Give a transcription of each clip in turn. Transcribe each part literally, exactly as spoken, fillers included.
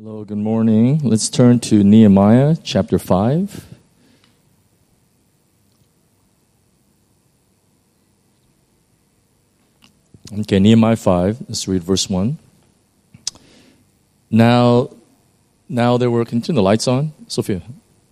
Hello, good morning. Let's turn to Nehemiah chapter five. Okay, Nehemiah five. Let's read verse one. Now, now there were, can you turn the lights on, Sophia?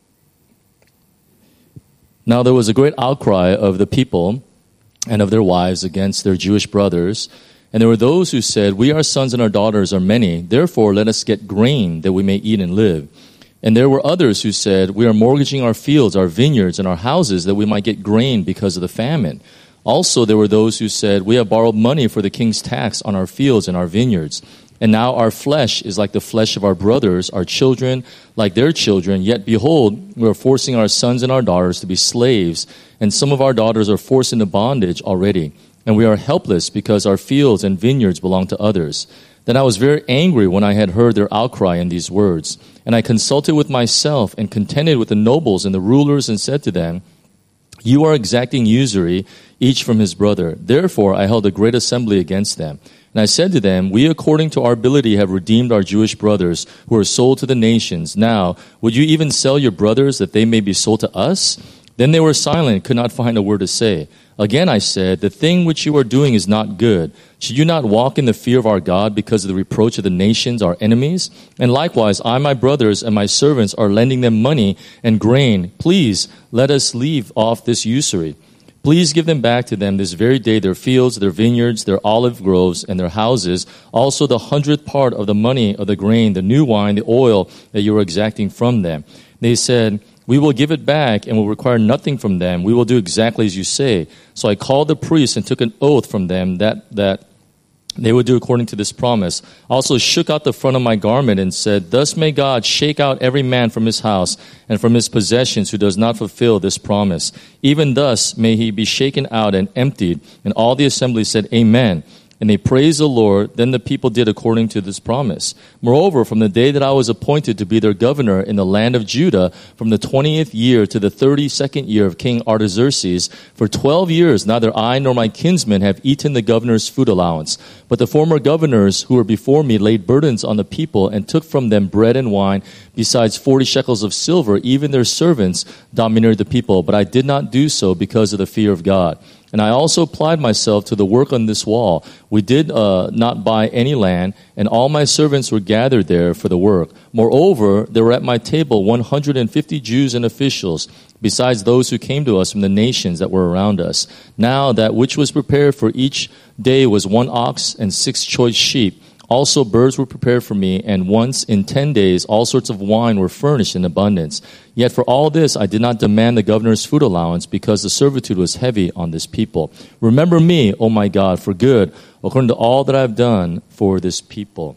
Now there was a great outcry of the people and of their wives against their Jewish brothers. And there were those who said, "We, our sons and our daughters, are many. Therefore, let us get grain that we may eat and live." And there were others who said, "We are mortgaging our fields, our vineyards, and our houses that we might get grain because of the famine." Also, there were those who said, "We have borrowed money for the king's tax on our fields and our vineyards. And now our flesh is like the flesh of our brothers, our children like their children. Yet behold, we are forcing our sons and our daughters to be slaves, and some of our daughters are forced into bondage already. And we are helpless because our fields and vineyards belong to others." Then I was very angry when I had heard their outcry in these words. And I consulted with myself and contended with the nobles and the rulers and said to them, "You are exacting usury, each from his brother." Therefore I held a great assembly against them. And I said to them, "We according to our ability have redeemed our Jewish brothers who are sold to the nations. Now, would you even sell your brothers that they may be sold to us?" Then they were silent, could not find a word to say. Again I said, "The thing which you are doing is not good. Should you not walk in the fear of our God because of the reproach of the nations, our enemies? And likewise, I, my brothers, and my servants are lending them money and grain. Please let us leave off this usury. Please give them back to them this very day their fields, their vineyards, their olive groves, and their houses, also the hundredth part of the money of the grain, the new wine, the oil that you are exacting from them." They said, "We will give it back and will require nothing from them. We will do exactly as you say." So I called the priests and took an oath from them that, that they would do according to this promise. I also shook out the front of my garment and said, "Thus may God shake out every man from his house and from his possessions who does not fulfill this promise. Even thus may he be shaken out and emptied." And all the assembly said, "Amen." And they praised the Lord. Then the people did according to this promise. Moreover, from the day that I was appointed to be their governor in the land of Judah, from the twentieth year to the thirty-second year of King Artaxerxes, for twelve years neither I nor my kinsmen have eaten the governor's food allowance. But the former governors who were before me laid burdens on the people and took from them bread and wine, besides forty shekels of silver. Even their servants domineered the people. But I did not do so because of the fear of God. And I also applied myself to the work on this wall. We did uh, not buy any land, and all my servants were gathered there for the work. Moreover, there were at my table one hundred fifty Jews and officials, besides those who came to us from the nations that were around us. Now that which was prepared for each day was one ox and six choice sheep. Also birds were prepared for me, and once in ten days all sorts of wine were furnished in abundance. Yet for all this I did not demand the governor's food allowance, because the servitude was heavy on this people. Remember me, O my God, for good, according to all that I have done for this people.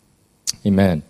Amen.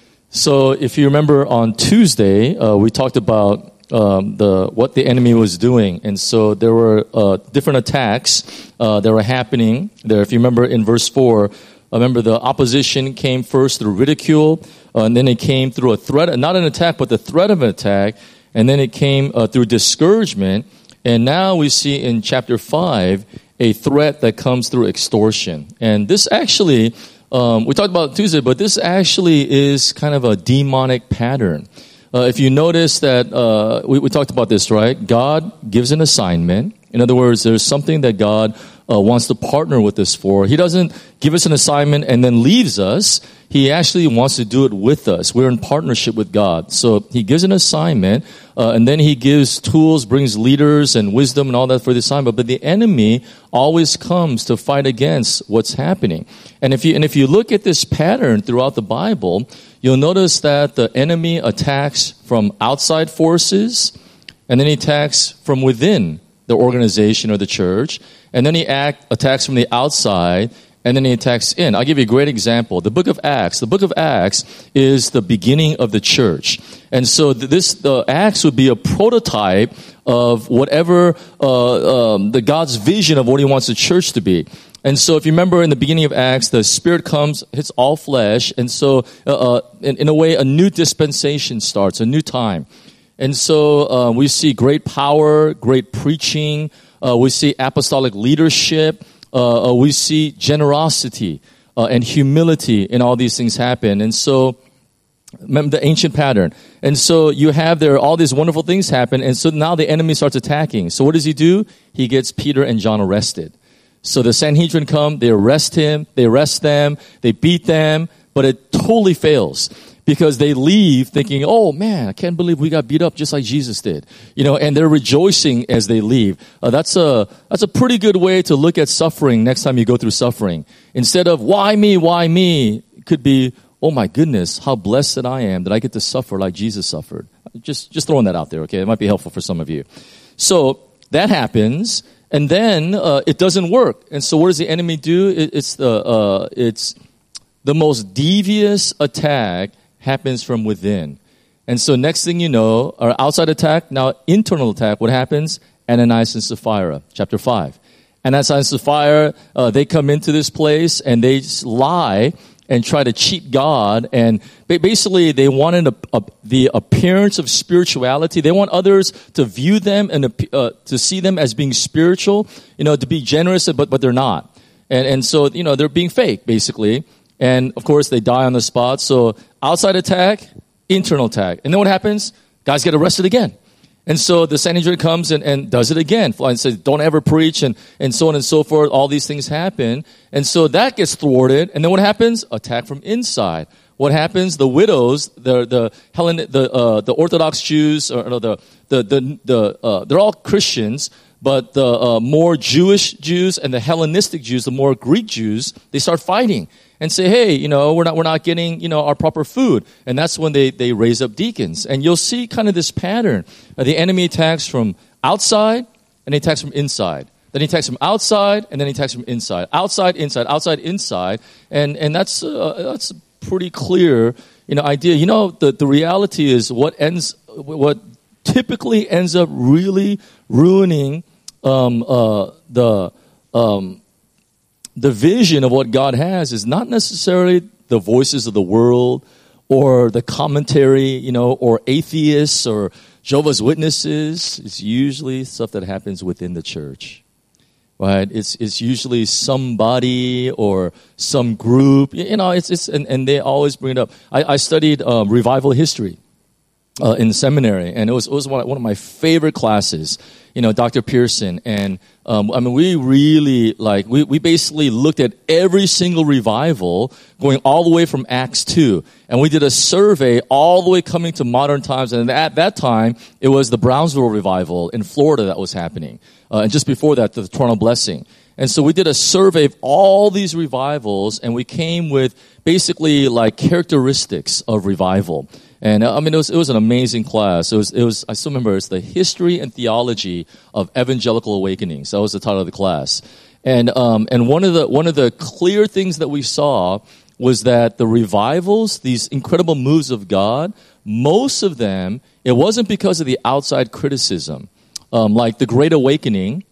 So if you remember on Tuesday, uh, we talked about um, the what the enemy was doing. And so there were uh, different attacks uh, that were happening there. If you remember in verse four, remember, the opposition came first through ridicule, uh, and then it came through a threat, not an attack, but the threat of an attack, and then it came uh, through discouragement, and now we see in chapter five a threat that comes through extortion. And this actually, um, we talked about it Tuesday, but this actually is kind of a demonic pattern. Uh, if you notice that, uh, we, we talked about this, right? God gives an assignment. In other words, there's something that God Uh, wants to partner with us for. He doesn't give us an assignment and then leaves us. He actually wants to do it with us. We're in partnership with God. So he gives an assignment, uh, and then he gives tools, brings leaders and wisdom and all that for the assignment. But the enemy always comes to fight against what's happening. And if you and if you look at this pattern throughout the Bible, you'll notice that the enemy attacks from outside forces, and then he attacks from within the organization or the church, and then he act, attacks from the outside, and then he attacks in. I'll give you a great example. The book of Acts. The book of Acts is the beginning of the church. And so this, the Acts would be a prototype of whatever, uh, um, the God's vision of what he wants the church to be. And so if you remember in the beginning of Acts, the Spirit comes, hits all flesh, and so uh, uh, in, in a way, a new dispensation starts, a new time. And so uh, we see great power, great preaching. Uh, we see apostolic leadership. Uh, uh, we see generosity uh, and humility, and all these things happen. And so Remember the ancient pattern. And so you have there all these wonderful things happen, and so now the enemy starts attacking. So what does he do? He gets Peter and John arrested. So the Sanhedrin come, they arrest him, they arrest them, they beat them, but it totally fails. Because they leave thinking, oh man, I can't believe we got beat up just like Jesus did. You know, and they're rejoicing as they leave. Uh, that's a, that's a pretty good way to look at suffering next time you go through suffering. Instead of, why me, why me? It could be, oh my goodness, how blessed that I am that I get to suffer like Jesus suffered. Just, just throwing that out there, okay? It might be helpful for some of you. So that happens, and then uh, it doesn't work. And so what does the enemy do? It, it's the, uh, it's the most devious attack happens from within. And so next thing you know, our outside attack, now internal attack, what happens? Ananias and Sapphira, chapter five. Ananias and Sapphira, uh, they come into this place and they just lie and try to cheat God. And basically they wanted a, a, the appearance of spirituality. They want others to view them and uh, to see them as being spiritual, you know, to be generous, but, but they're not. And, and so, you know, they're being fake, basically. And, of course, they die on the spot. So outside attack, internal attack. And then what happens? Guys get arrested again. And so the Sanhedrin comes and, and does it again. And says, don't ever preach, and, and so on and so forth. All these things happen. And so that gets thwarted. And then what happens? Attack from inside. What happens? The widows, the the Hellen, the uh, the Orthodox Jews, or no, the the the, the uh, they're all Christians, but the uh, more Jewish Jews and the Hellenistic Jews, the more Greek Jews, they start fighting and say, hey, you know, we're not we're not getting, you know, our proper food. And that's when they, they raise up deacons. And you'll see kind of this pattern. Uh, the enemy attacks from outside and he attacks from inside. Then he attacks from outside and then he attacks from inside. Outside, inside, outside, inside. And and that's uh, that's a pretty clear, you know, idea. You know, the, the reality is what ends what typically ends up really ruining um, uh, the um, the vision of what God has is not necessarily the voices of the world or the commentary, you know, or atheists or Jehovah's Witnesses. It's usually stuff that happens within the church, right? It's it's usually somebody or some group, you know. It's it's and, and they always bring it up. I, I studied um, revival history uh, in the seminary, and it was it was one one of my favorite classes. You know, Doctor Pearson, and um, I mean, we really like we we basically looked at every single revival going all the way from Acts two, and we did a survey all the way coming to modern times. And at that time, it was the Brownsville revival in Florida that was happening, uh, and just before that, the Toronto Blessing. And so we did a survey of all these revivals, and we came with basically like characteristics of revival. And I mean, it was it was an amazing class. It was it was I still remember it's the history and theology of evangelical awakenings. That was the title of the class. And um and one of the one of the clear things that we saw was that the revivals, these incredible moves of God, most of them, it wasn't because of the outside criticism, um, like the Great Awakening.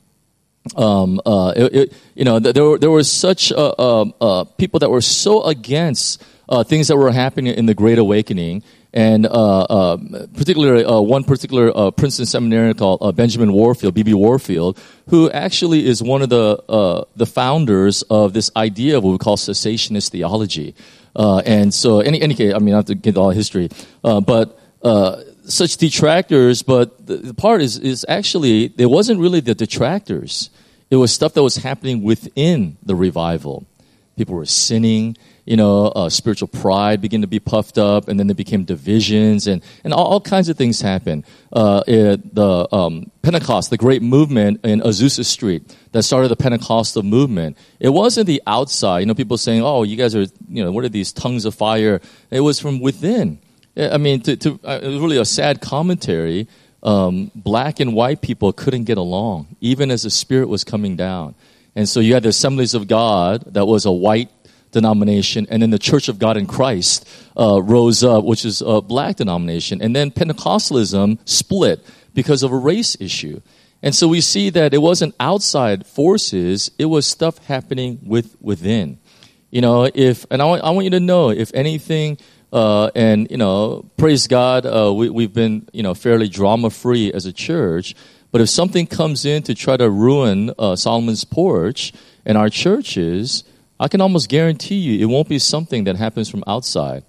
Um, uh, it, it, you know, there were there were such uh, uh, uh, people that were so against uh, things that were happening in the Great Awakening. And uh, uh, particularly uh, one particular uh, Princeton seminarian called uh, Benjamin Warfield, B B Warfield, who actually is one of the uh, the founders of this idea of what we call cessationist theology. Uh, and so, any any case, I mean, I have to get all history, uh, but uh, such detractors. But the, the part is is actually it wasn't really the detractors; it was stuff that was happening within the revival. People were sinning. You know, uh, spiritual pride began to be puffed up, and then there became divisions, and, and all, all kinds of things happened. Uh, it, the um, Pentecost, the great movement in Azusa Street that started the Pentecostal movement, it wasn't the outside. You know, people saying, oh, you guys are, you know, what are these tongues of fire? It was from within. I mean, to, to, uh, it was really a sad commentary. Um, black and white people couldn't get along, even as the Spirit was coming down. And so you had the Assemblies of God that was a white denomination, and then the Church of God in Christ uh, rose up, which is a black denomination. And then Pentecostalism split because of a race issue. And so we see that it wasn't outside forces, it was stuff happening with within. You know, if, and I want, I want you to know, if anything, uh, and, you know, praise God, uh, we, we've been, you know, fairly drama-free as a church, but if something comes in to try to ruin uh, Solomon's Porch and our churches, I can almost guarantee you it won't be something that happens from outside.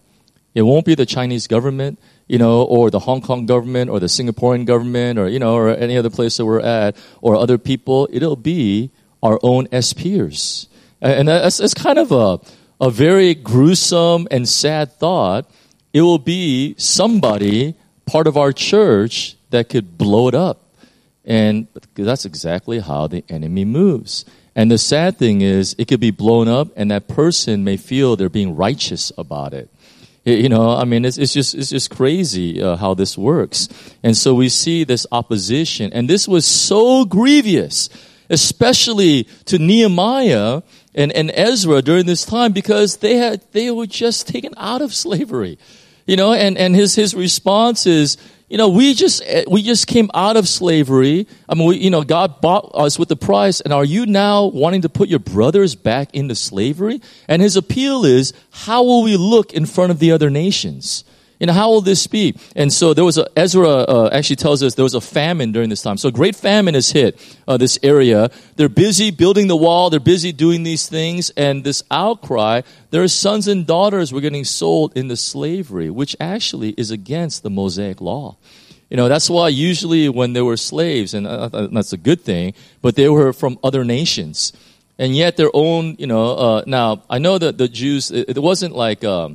It won't be the Chinese government, you know, or the Hong Kong government, or the Singaporean government, or, you know, or any other place that we're at, or other people. It'll be our own S peers. And that's, that's kind of a, a very gruesome and sad thought. It will be somebody, part of our church, that could blow it up. And that's exactly how the enemy moves. And the sad thing is, it could be blown up, and that person may feel they're being righteous about it. You know, I mean, it's, it's just it's just crazy uh, how this works. And so we see this opposition. And this was so grievous, especially to Nehemiah and, and Ezra during this time, because they had they were just taken out of slavery. You know, and, and his his response is, you know, we just we just came out of slavery. I mean, we, you know, God bought us with the price, and are you now wanting to put your brothers back into slavery? And his appeal is, how will we look in front of the other nations? You know, how will this be? And so there was a, Ezra uh, actually tells us there was a famine during this time. So great famine has hit uh, this area. They're busy building the wall. They're busy doing these things. And this outcry, their sons and daughters were getting sold into slavery, which actually is against the Mosaic law. You know, that's why usually when there were slaves, and uh, that's a good thing, but they were from other nations. And yet their own, you know, uh, now I know that the Jews, it, it wasn't like, um,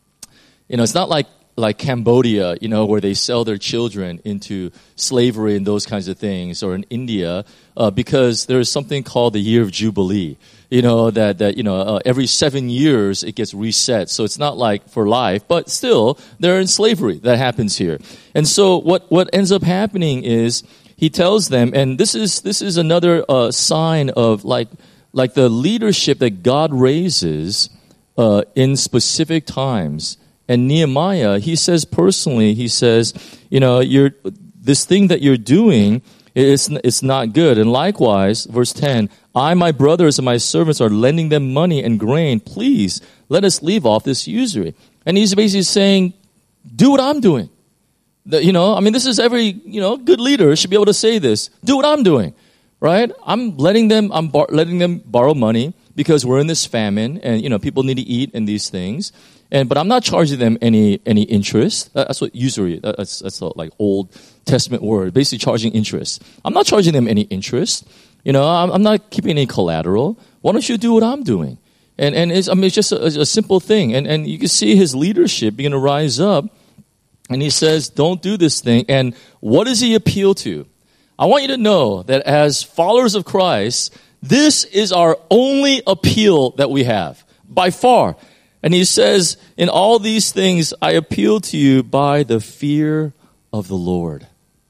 you know, it's not like, like Cambodia, you know, where they sell their children into slavery and those kinds of things, or in India, uh, because there is something called the year of Jubilee, you know, that, that you know, uh, every seven years it gets reset. So it's not like for life, but still, they're in slavery. That happens here. And so what, what ends up happening is he tells them, and this is, this is another uh, sign of like, like the leadership that God raises uh, in specific times. And Nehemiah, he says personally, he says, you know, you're, this thing that you're doing, it's, it's not good. And likewise, verse ten, I, my brothers, and my servants are lending them money and grain. Please, let us leave off this usury. And he's basically saying, do what I'm doing. The, you know, I mean, this is every, you know, good leader should be able to say this. Do what I'm doing, right? I'm letting them, I'm bar- letting them borrow money because we're in this famine and, you know, people need to eat and these things. And, but I'm not charging them any any interest. That's what usury. That's that's a, like Old Testament word, basically charging interest. I'm not charging them any interest. You know, I'm, I'm not keeping any collateral. Why don't you do what I'm doing? And and it's, I mean, it's just a, a simple thing. And and you can see his leadership begin to rise up. And he says, "Don't do this thing." And what does he appeal to? I want you to know that as followers of Christ, this is our only appeal that we have by far. And he says, in all these things, I appeal to you by the fear of the Lord.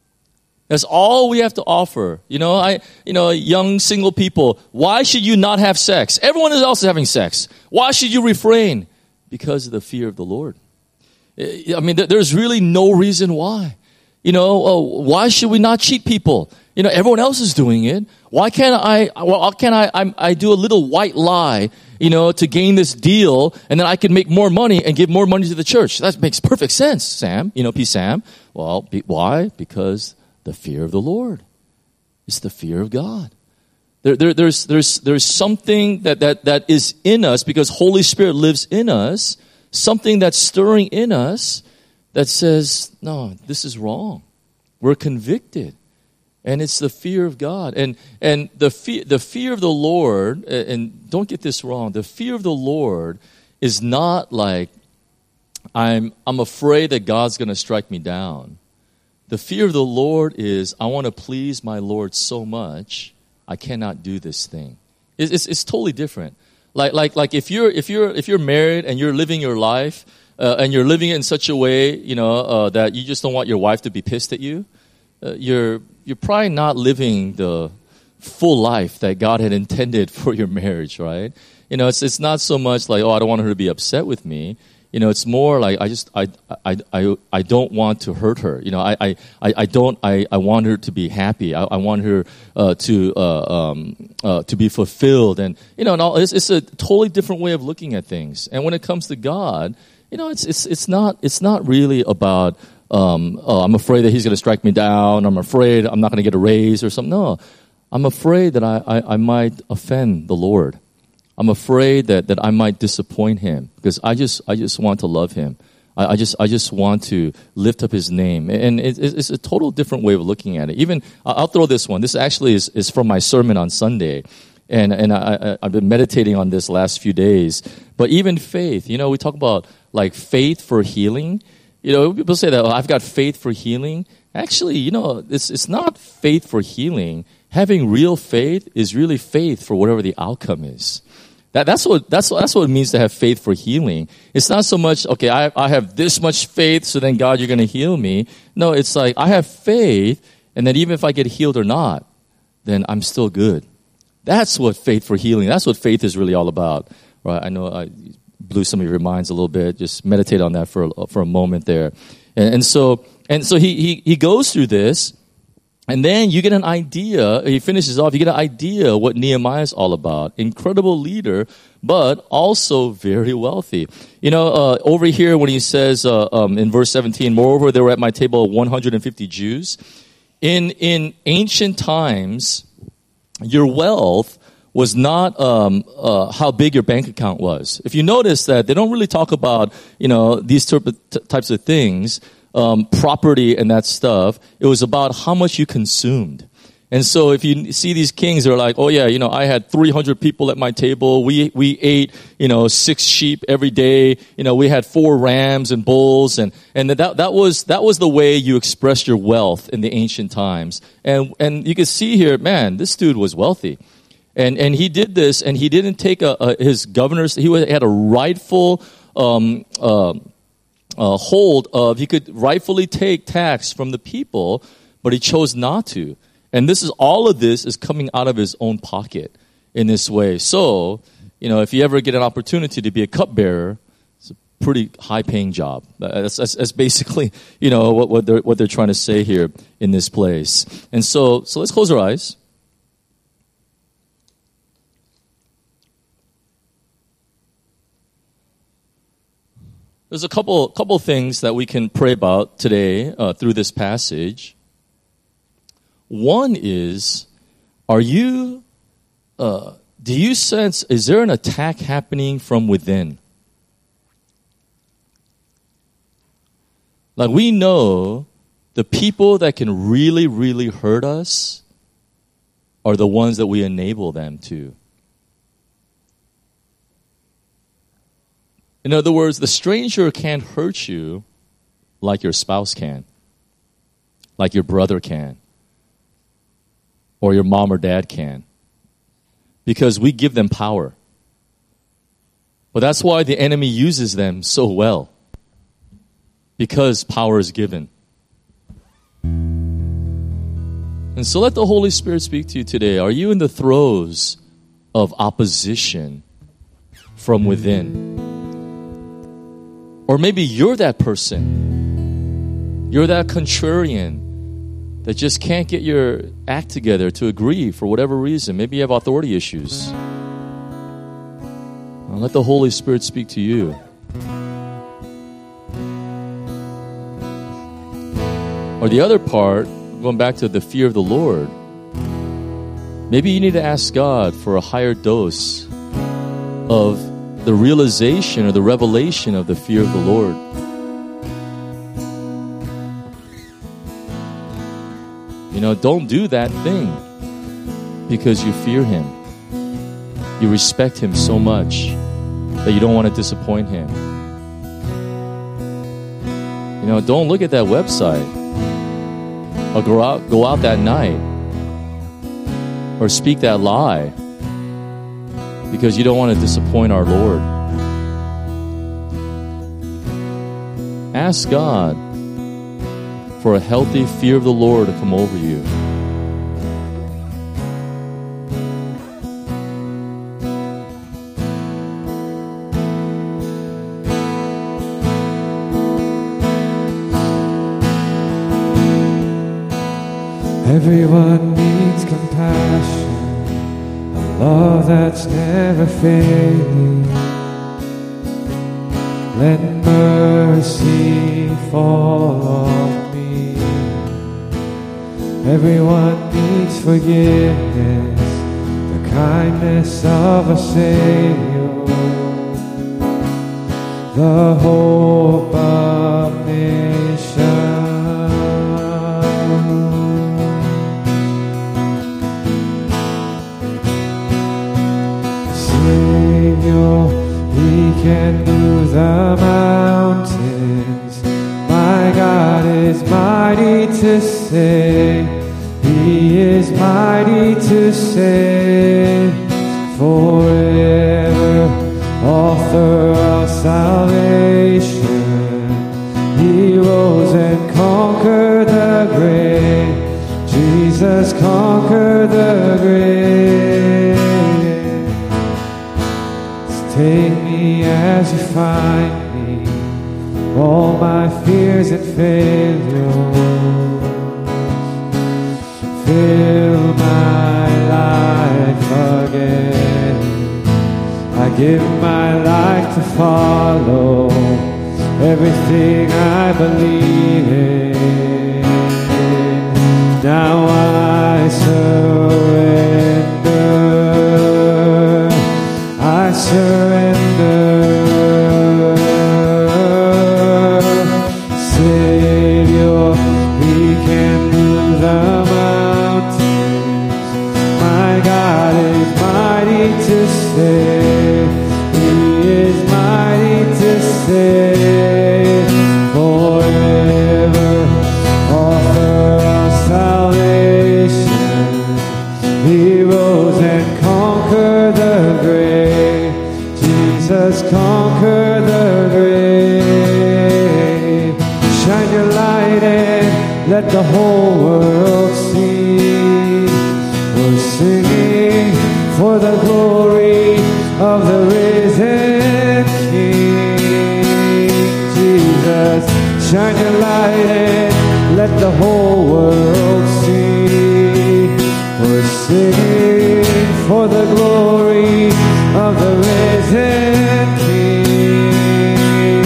That's all we have to offer. You know, I, you know, young single people, why should you not have sex? Everyone else is having sex. Why should you refrain? Because of the fear of the Lord. I mean, there's really no reason why. You know, uh, why should we not cheat people? You know, everyone else is doing it. Why can't I, well, can't I, I, I do a little white lie, you know, to gain this deal, and then I can make more money and give more money to the church? That makes perfect sense, Sam. You know, P. Sam. Well, be, why? Because the fear of the Lord. It's the fear of God. There, there, there's, there's, there's something that, that, that is in us because Holy Spirit lives in us, something that's stirring in us that says, no, this is wrong. We're convicted. And it's the fear of God. And and the fear, the fear of the Lord, and don't get this wrong, the fear of the Lord is not like, I'm I'm afraid that God's going to strike me down. The fear of the Lord is, I want to please my Lord so much, I cannot do this thing. It's, it's, it's totally different. Like like like if you're if you're if you're married and you're living your life uh, and you're living it in such a way, you know, uh, that you just don't want your wife to be pissed at you, uh, you're you're probably not living the full life that God had intended for your marriage, right? You know, it's it's not so much like, oh, I don't want her to be upset with me. You know, it's more like I just I I I I don't want to hurt her. You know, I I I don't I, I want her to be happy. I, I want her uh, to uh, um, uh, to be fulfilled, and you know, and all, it's it's a totally different way of looking at things. And when it comes to God, you know, it's it's it's not it's not really about um, oh, I'm afraid that He's going to strike me down. I'm afraid I'm not going to get a raise or something. No, I'm afraid that I, I I might offend the Lord. I'm afraid that, that I might disappoint Him because I just I just want to love Him. I, I just I just want to lift up his name. And it, it's a total different way of looking at it. Even, I'll throw this one. This actually is, is from my sermon on Sunday. And and I, I, I've been meditating on this last few days. But even faith, you know, we talk about like faith for healing. You know, people say that, oh, I've got faith for healing. Actually, you know, it's it's not faith for healing. Having real faith is really faith for whatever the outcome is. That, that's what that's what, that's what it means to have faith for healing. It's not so much, okay, I, I have this much faith, so then God, you're going to heal me. No, it's like I have faith, and then even if I get healed or not, then I'm still good. That's what faith for healing. That's what faith is really all about, right? I know I blew some of your minds a little bit. Just meditate on that for a, for a moment there, and, and so and so he he he goes through this. And then you get an idea, he finishes off, you get an idea what Nehemiah is all about. Incredible leader, but also very wealthy. You know, uh, over here when he says uh, um, in verse seventeen, moreover, there were at my table one hundred fifty Jews. In, in ancient times, your wealth was not um, uh, how big your bank account was. If you notice that they don't really talk about, you know, these type of t- types of things, Um, property and that stuff. It was about how much you consumed. And so if you see these kings, they're like, oh yeah, you know, I had three hundred people at my table. We, we ate, you know, six sheep every day. You know, we had four rams and bulls. And, and that, that was, that was the way you expressed your wealth in the ancient times. And, and you can see here, man, this dude was wealthy. And, and he did this, and he didn't take a, a his governors, he had a rightful, um, uh, Uh, hold of, he could rightfully take tax from the people, but he chose not to. And this is, all of this is coming out of his own pocket in this way. So, you know, if you ever get an opportunity to be a cupbearer, it's a pretty high-paying job. That's, that's, that's basically, you know, what, what they're, what they're trying to say here in this place. And so, so let's close our eyes. There's a couple couple things that we can pray about today uh, through this passage. One is, are you, uh, do you sense, is there an attack happening from within? Like, we know the people that can really, really hurt us are the ones that we enable them to. In other words, the stranger can't hurt you like your spouse can, like your brother can, or your mom or dad can, because we give them power. But that's why the enemy uses them so well, because power is given. And so let the Holy Spirit speak to you today. Are you in the throes of opposition from within? Or maybe you're that person. You're that contrarian that just can't get your act together to agree for whatever reason. Maybe you have authority issues. Well, let the Holy Spirit speak to you. Or the other part, going back to the fear of the Lord, maybe you need to ask God for a higher dose of the realization or the revelation of the fear of the Lord. You know, don't do that thing because you fear Him. You respect Him so much that you don't want to disappoint Him. You know, don't look at that website or go out, go out that night or speak that lie because you don't want to disappoint our Lord. Ask God for a healthy fear of the Lord to come over you. Everyone needs compassion, a love that's never failing. Let mercy fall on me. Everyone needs forgiveness, the kindness of a Savior. the hope of nations. Savior, He can move the mountains. My God is mighty to save. He is mighty to save. Forever, author of salvation. He rose and conquered the grave. Jesus conquered the grave. Take me as you find me, all my fears and failures. Fill my life again. I give my life to follow everything I believe in. Now I surrender. I surrender. Savior, He can move the mountains. My God is mighty to save. He is mighty to save. Forever, author of salvation. He rose and conquered the grave. Jesus conquered the grave. Shine your light and let the whole world see. We're singing for the glory of the risen King. Jesus, shine your light and let the whole world see. We're singing for the glory of the risen King.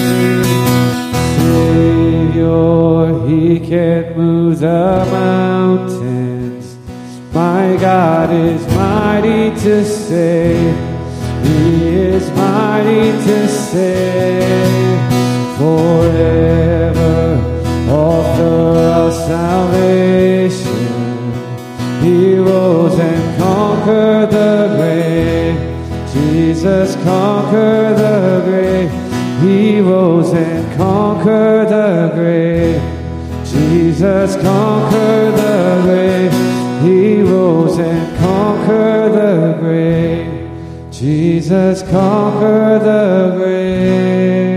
Savior, He can move the mountains. My God is mighty to save. He is mighty to save. Forever, author of salvation. He rose and conquered the grave. Jesus conquered the grave. He rose and conquered the grave. Jesus conquered the grave. He rose and conquered the grave. Jesus conquered the grave.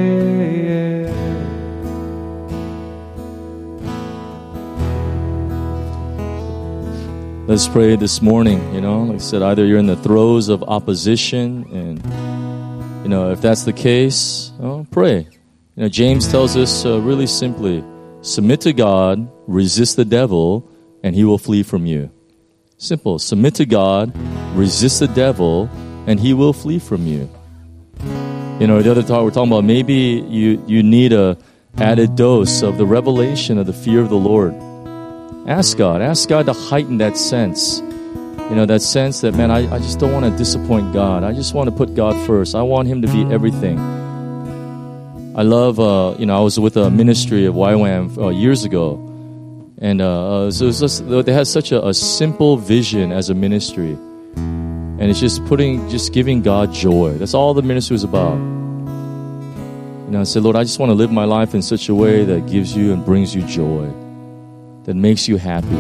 Let's pray this morning. You know, like I said, either you're in the throes of opposition, and you know, if that's the case, oh, pray. You know, James tells us uh, really simply: submit to God, resist the devil, and he will flee from you. Simple. Submit to God, resist the devil, and he will flee from you. You know, the other talk we're talking about, maybe you you need a added dose of the revelation of the fear of the Lord. Ask God. Ask God to heighten that sense. You know, that sense that, man, I, I just don't want to disappoint God. I just want to put God first. I want Him to be everything. I love, uh, you know, I was with a ministry of Y WAM uh, years ago. And uh, so it was just, they had such a, a simple vision as a ministry. And it's just putting, just giving God joy. That's all the ministry was about. You know, I said, Lord, I just want to live my life in such a way that gives you and brings you joy, that makes you happy.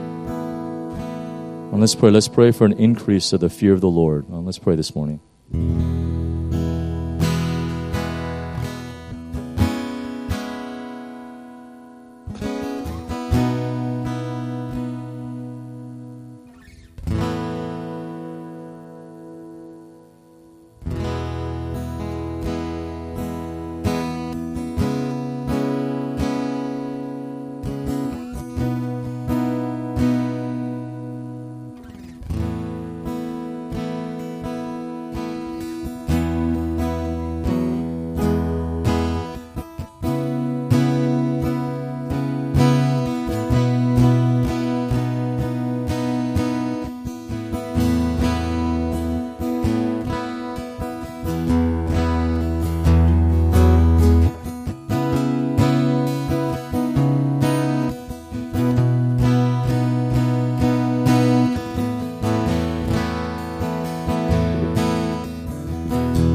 And let's pray. Let's pray for an increase of the fear of the Lord. Well, let's pray this morning.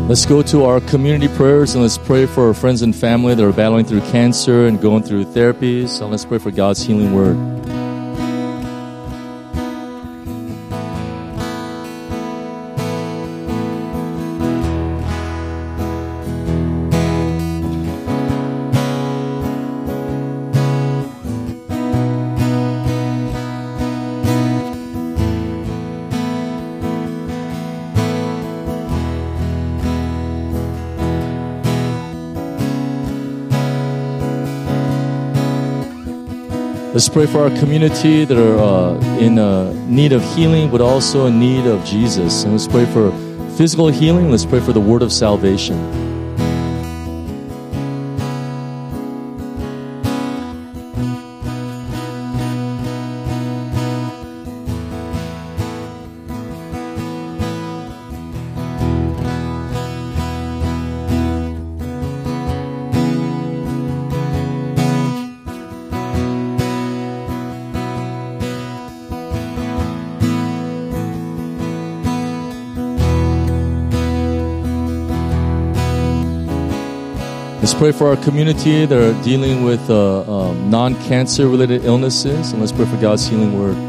Let's go to our community prayers and let's pray for our friends and family that are battling through cancer and going through therapies. So let's pray for God's healing word. Let's pray for our community that are uh, in uh, need of healing, but also in need of Jesus. And let's pray for physical healing. Let's pray for the word of salvation. Let's pray for our community that are dealing with uh, um, non-cancer related illnesses, and let's pray for God's healing word.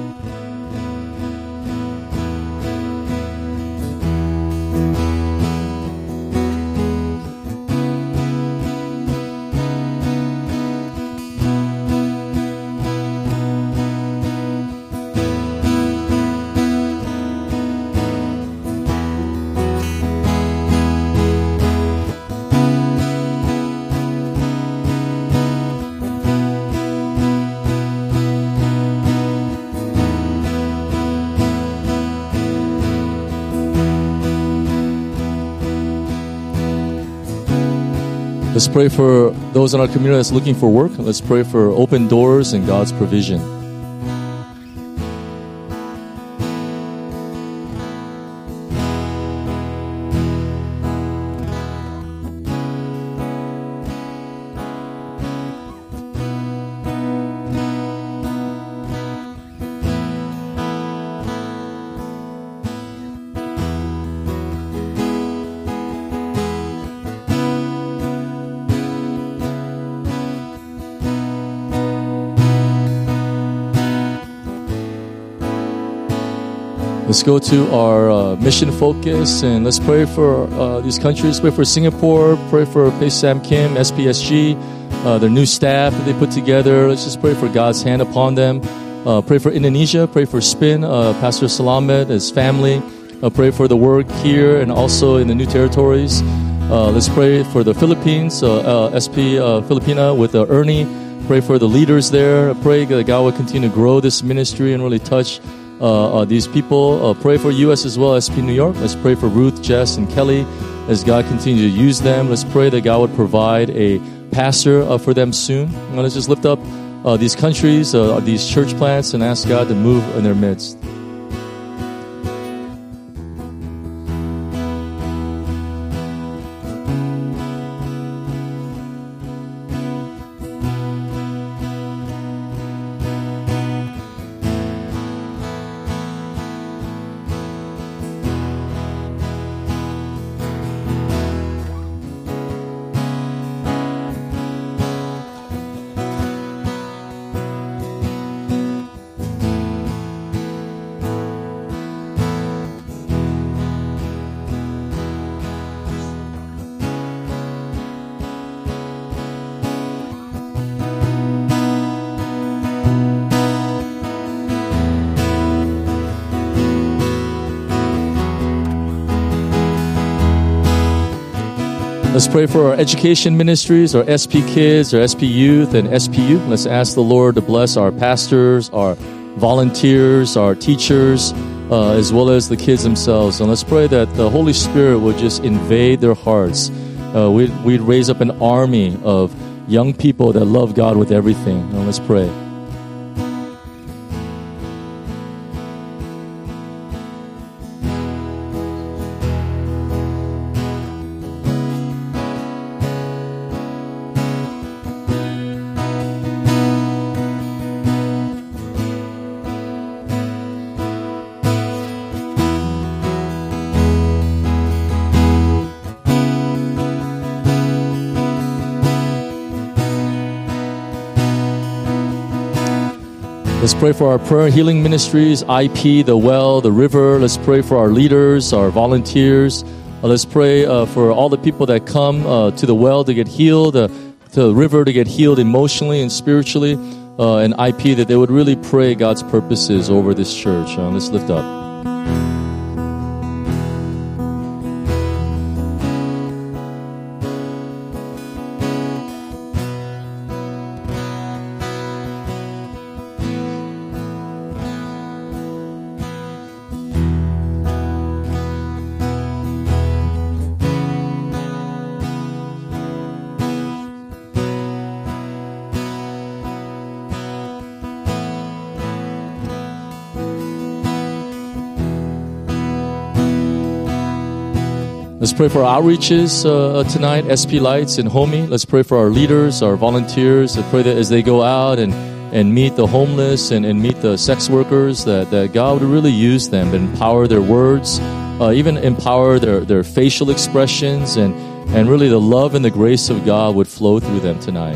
Let's pray for those in our community that's looking for work. Let's pray for open doors and God's provision. Let's go to our uh, mission focus and let's pray for uh, these countries. Pray for Singapore, pray for Pace Sam Kim, S P S G, uh, their new staff that they put together. Let's just pray for God's hand upon them. Uh, pray for Indonesia, pray for Spin, uh, Pastor Salamet, his family. Uh, pray for the work here and also in the new territories. Uh, let's pray for the Philippines, uh, uh, S P uh, Filipina with uh, Ernie. Pray for the leaders there. Pray that God will continue to grow this ministry and really touch Uh, uh, these people. Uh, pray for U S as well, S P New York. Let's pray for Ruth, Jess, and Kelly as God continues to use them. Let's pray that God would provide a pastor uh, for them soon. And let's just lift up uh, these countries, uh, these church plants, and ask God to move in their midst. Let's pray for our education ministries, our S P Kids, our S P Youth, and S P U. Let's ask the Lord to bless our pastors, our volunteers, our teachers, uh, as well as the kids themselves. And let's pray that the Holy Spirit will just invade their hearts. Uh, we'd, we'd raise up an army of young people that love God with everything. And let's pray. Let's pray for our prayer and healing ministries, I P, The Well, The River. Let's pray for our leaders, our volunteers. Uh, let's pray uh, for all the people that come uh, to The Well to get healed, uh, to The River to get healed emotionally and spiritually, uh, and I P, that they would really pray God's purposes over this church. Uh, let's lift up. Let's pray for our outreaches uh, tonight, S P Lights and Homie. Let's pray for our leaders, our volunteers. I pray that as they go out and, and meet the homeless and, and meet the sex workers, that, that God would really use them and empower their words, uh, even empower their, their facial expressions, and, and really the love and the grace of God would flow through them tonight.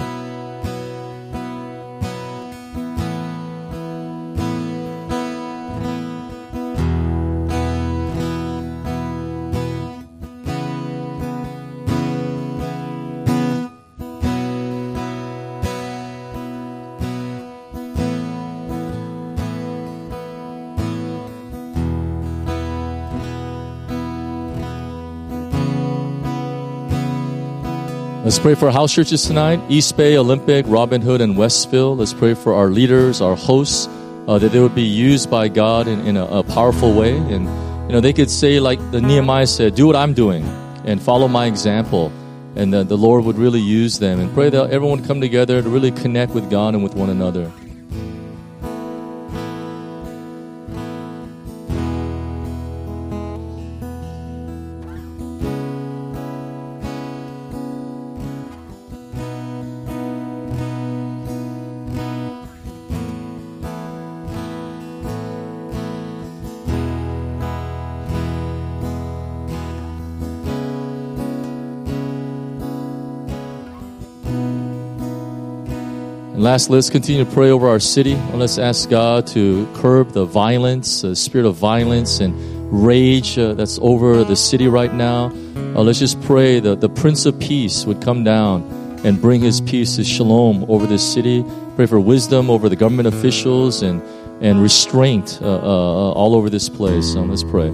Let's pray for house churches tonight, East Bay, Olympic, Robin Hood, and Westville. Let's pray for our leaders, our hosts, uh, that they would be used by God in, in a, a powerful way. And, you know, they could say, like the Nehemiah said, do what I'm doing and follow my example. And the, the Lord would really use them. And pray that everyone would come together to really connect with God and with one another. And lastly, let's continue to pray over our city. And let's ask God to curb the violence, the spirit of violence and rage uh, that's over the city right now. Uh, let's just pray that the Prince of Peace would come down and bring his peace, his shalom over this city. Pray for wisdom over the government officials and, and restraint uh, uh, all over this place. So let's pray.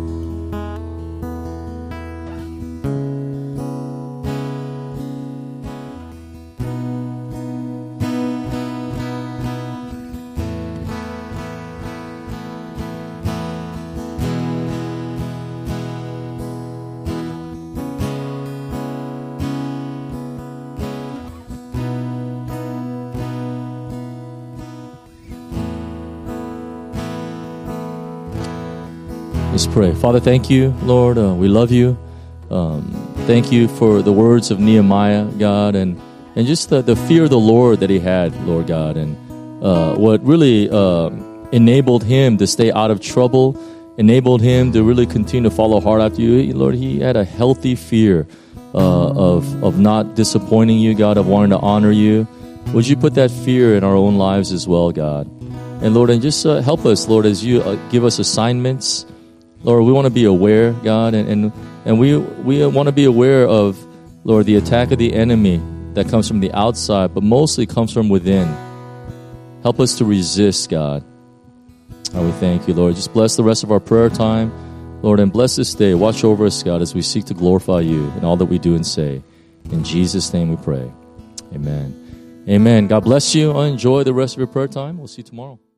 Let's pray. Father, thank you, Lord. Uh, we love you. Um, thank you for the words of Nehemiah, God, and, and just the, the fear of the Lord that he had, Lord God, and uh, what really uh, enabled him to stay out of trouble, enabled him to really continue to follow hard after you. Lord, he had a healthy fear uh, of, of not disappointing you, God, of wanting to honor you. Would you put that fear in our own lives as well, God? And Lord, and just uh, help us, Lord, as you uh, give us assignments. Lord, we want to be aware, God, and, and, and we we want to be aware of, Lord, the attack of the enemy that comes from the outside, but mostly comes from within. Help us to resist, God. Oh, we thank you, Lord. Just bless the rest of our prayer time, Lord, and bless this day. Watch over us, God, as we seek to glorify you in all that we do and say. In Jesus' name we pray. Amen. Amen. God bless you. Enjoy the rest of your prayer time. We'll see you tomorrow.